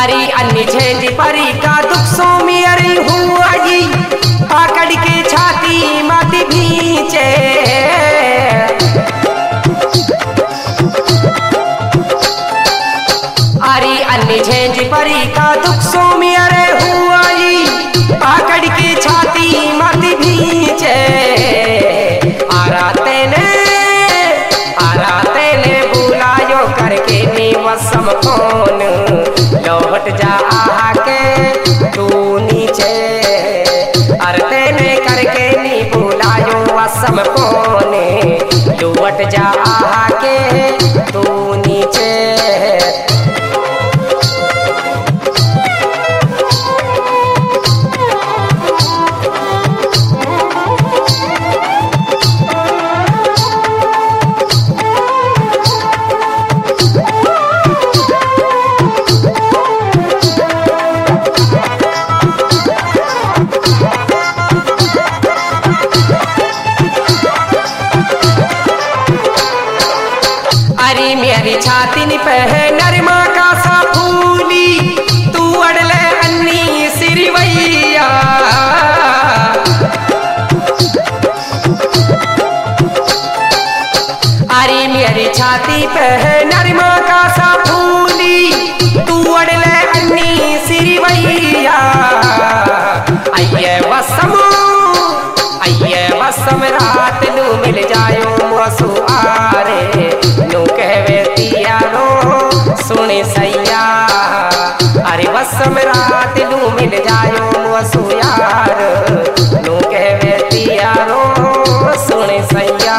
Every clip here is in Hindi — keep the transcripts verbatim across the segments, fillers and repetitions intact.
अरे अन्य झेंझ परी का दुख सो में अरे हुआ जी पकड़ के छाती मत भींचे। अरे अन्य झेंझ परी का दुख सो में अरे हुआ जी पकड़ के छाती मत भींचे। आराते ने आराते ने बुलायो करके निवसम कौन लौट जा आके तू नीचे। अरते ने करके नी बुलायो वसम कोने लौट जा आके तू नीचे। अरे मेरी छाती पे है नरमा का सा फूली तू अड़ले अन्नी सिरवैया। अरे मेरी छाती पे है नरमा का सा फूली तू अड़ले अन्नी सिरवैया। आइए वसम आइए वसम रात नू मिल जायो मसु आरे नो कहवे तियारो सुने सैया। अरे वसम रात नू मिल जायो मसु यार नो कहवे तियारो सुने सैया।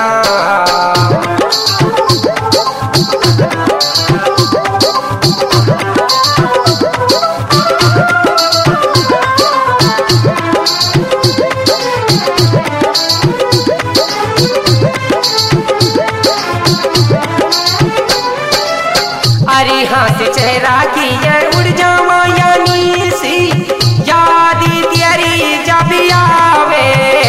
अरे हाथ चेहरा की ये उड़ जावा यानी सी याद तेरी जब आवे।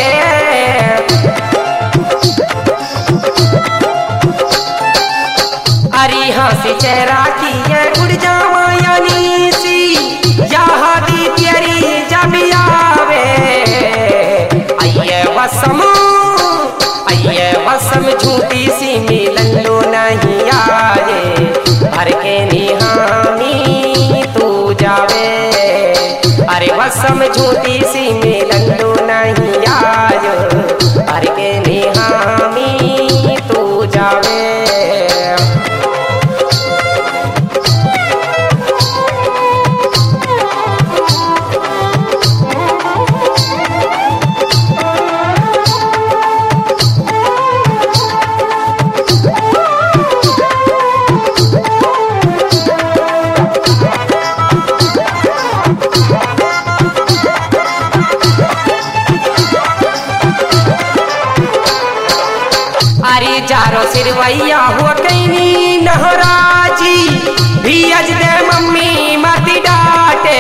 अरे हाथ चेहरा की ये उड़ जावा यानी सी याद तेरी जब आवे। आइए वसम आइए वसम झूठी सी मिलन लो नहीं आए भर के निहामी तू जावे। अरे वसम झूठी सी मिलन लो नहीं आयो भर के निहामी तू जावे। अरे जारो सिरवैया हुआ कहीं नहराजी भी अज दे मम्मी मत डांटे।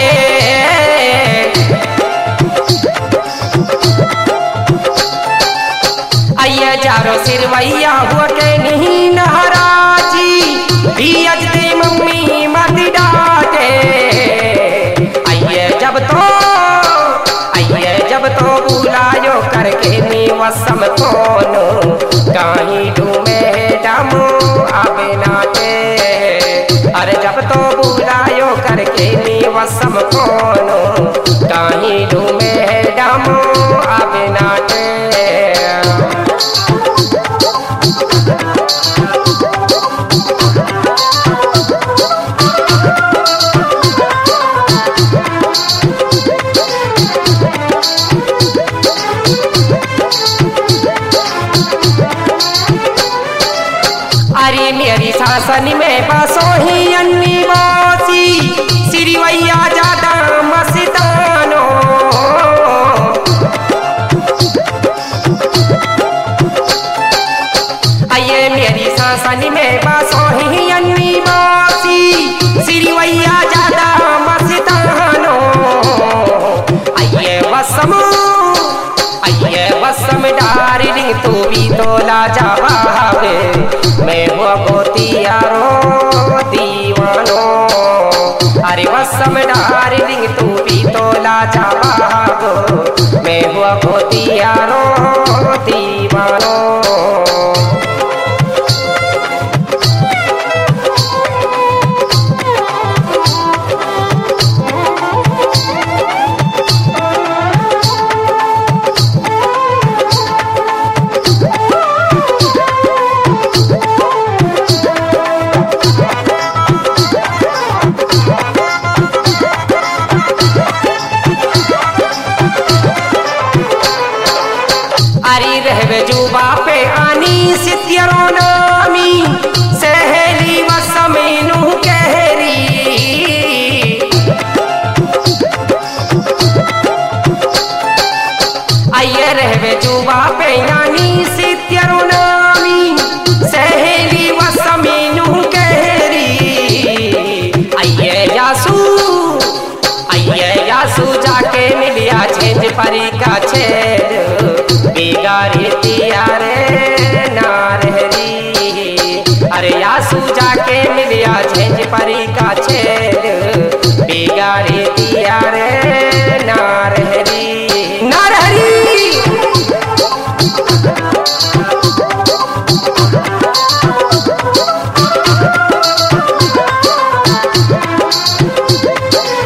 आइए जारो सिरवैया हुआ कहीं नहराजी भी अज दे मम्मी मत डांटे। आइए जब तो आइए जब तो बुलायो करके निवसम कोनो कहीं डूमे डामो आवे नाटे। अरे जब तो बुलायो करके निवसम कोनो कहीं डूमे डामो आवे नाटे। अरे मेरी शासन में बसो ही अन्नी बासी सिरवैया ज्यादा मस्तानो। आइए मेरी शासन में बसो ही अन्नी बासी सिरवैया ज्यादा मस्तानो। आइए वसम आइए वसम डार्लिंग तू भी तो लाजवाब मैं वो गोतियारो दीवानो। अरे वसम मौसम डार्लिंग तू भी तो लाजवाब मैं हुआ खोतियारो दीवानो। अरी रहवे जुबा पे आनी सित्यरो नामी सहेली व समीनू कहरी। आइए रहवे जुबा पे आनी सित्यरो नामी सहेली व समीनू कहरी। आइए यासू आइए यासू जाके मिलिया छेद परी का छेद बिगाड़ी तियारे नारहरी। अरे यासू जाके मिलिया झेंझ परी